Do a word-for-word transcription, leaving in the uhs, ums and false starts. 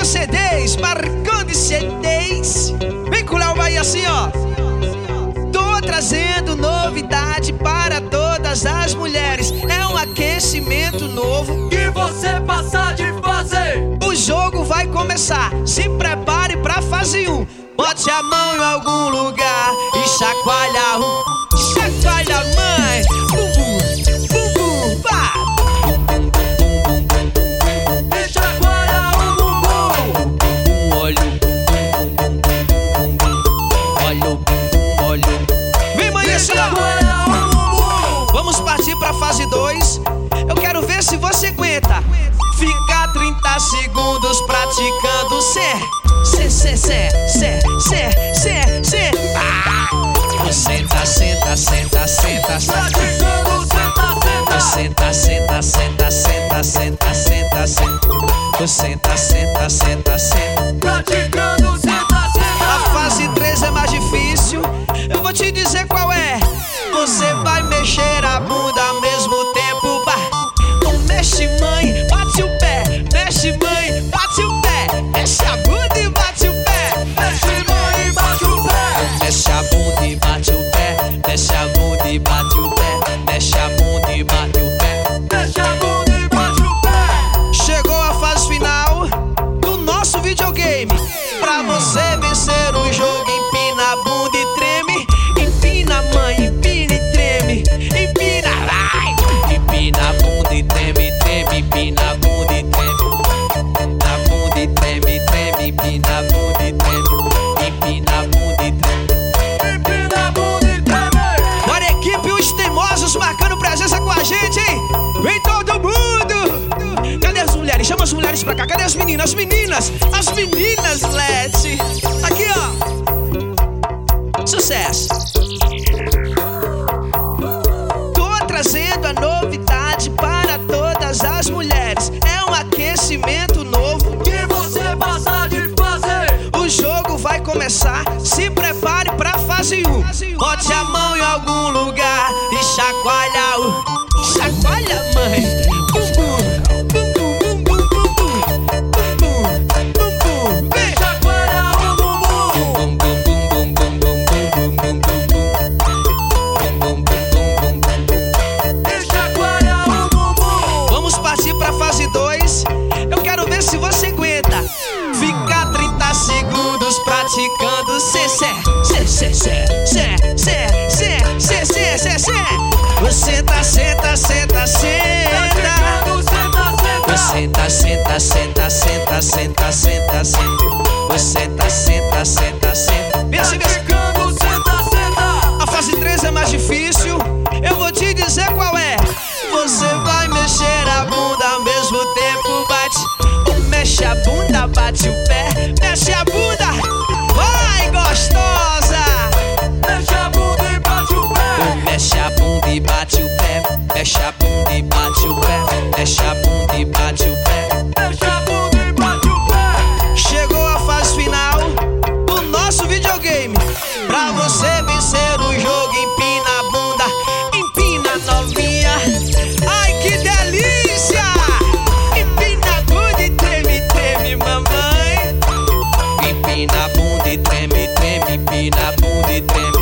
C Ds, Marcando C Ds. Vem com o Léo Bahia assim, ó. Tô trazendo novidade para todas as mulheres. É um aquecimento novo que você passa de fazer. O jogo vai começar, se prepare pra fase um. Bote a mão em algum lugar e chacoalha um. Chacoalha, mãe. Bum, bum, bum, bum, vá. Bum, bum, bum, bum, bum, bum, bum. E chacoalha o bumbum. Bum, olha o bum, bum, bum, bum, bum. Olha o bum, olha o bum. Vem, mãe, assim, ó. Vamos partir pra fase dois. Eu quero ver se você aguenta. Fica trinta segundos praticando cê. Cê, cê, cê, cê, cê, cê, cê. Ah! Senta, senta, senta, senta, senta. Praticando senta, Senta, senta. senta, senta, senta, senta, senta, senta. Senta, senta, senta, senta. Praticando senta, senta. A fase três é mais difícil. Eu vou te dizer qual é. Você vai mexer a bunda ao mesmo tempo. Bah. Então mexe, mãe, bate o pé. Mexe, mãe, bate o pé. Mexe a bunda e bate o pé. Mexe, mãe, bate o pé. Mexe a bunda e bate o pé. Mexe a bunda e bate o pé. Mexe a bunda e bate o pé. Mexe a bunda e bate o pé. Chegou a fase final do nosso videogame. Pra você vencer o jogo, empina a bunda e treme. Empina, mãe, empina e treme. Empina, vai. Empina a bunda e treme, treme. Empina a bunda e treme. Na bunda e treme, treme. Empina a bunda e treme. Empina a bunda e treme. Empina a bunda e treme. Bora, equipe, os teimosos marcando presença com a gente, hein? Vem todo mundo! Cadê as mulheres? Chama as mulheres pra cá. Cadê as meninas? As meninas! As meninas, Lete! Aqui, ó! Sucesso! Tô trazendo a novidade para todas as mulheres. É um aquecimento novo Que você passa de fazer. o jogo vai começar, se prepare pra fase um. Bote a mão em algum lugar e chacoalha o. Chacoalha, mãe. Bum, bum, bum, bum, bum, bum, bum, bum, bum, bum. Vem. Chacoalha o bumbum. Bum, bum, bum, bum, bum, bum, bum, bum, bum, bum, bum, bum, bum, bum. E chacoalha o bumbum. Vamos partir pra fase dois. Eu quero ver se você aguenta. Fica trinta segundos praticando cê, cê, cê, cê, cê, cê, cê, cê, cê, cê, cê, cê. Senta, senta, senta, senta. Praticando senta, senta. Senta, senta, senta, senta, senta, senta, senta. Senta, senta, senta, senta. Vem assim, vem assim. Praticando senta, senta. A fase três é mais difícil. Eu vou te dizer qual é. Você vai mexer a bunda ao mesmo tempo. Bate, mexe a bunda, bate o pé. Mexe a bunda, vai gostosa. Mexe a bunda e bate o pé. Mexe a bunda e bate o pé. Mexe a bunda e bate o pé. Mexe a bunda e bate o pé. Mexe a bunda e bate o pé. Chegou a fase final do nosso videogame. Pra você vencer o jogo, empina a bunda, empina novinha. Ai, que delícia! Empina a bunda e treme, treme, mamãe. Empina a bunda e treme, treme, empina a bunda e treme.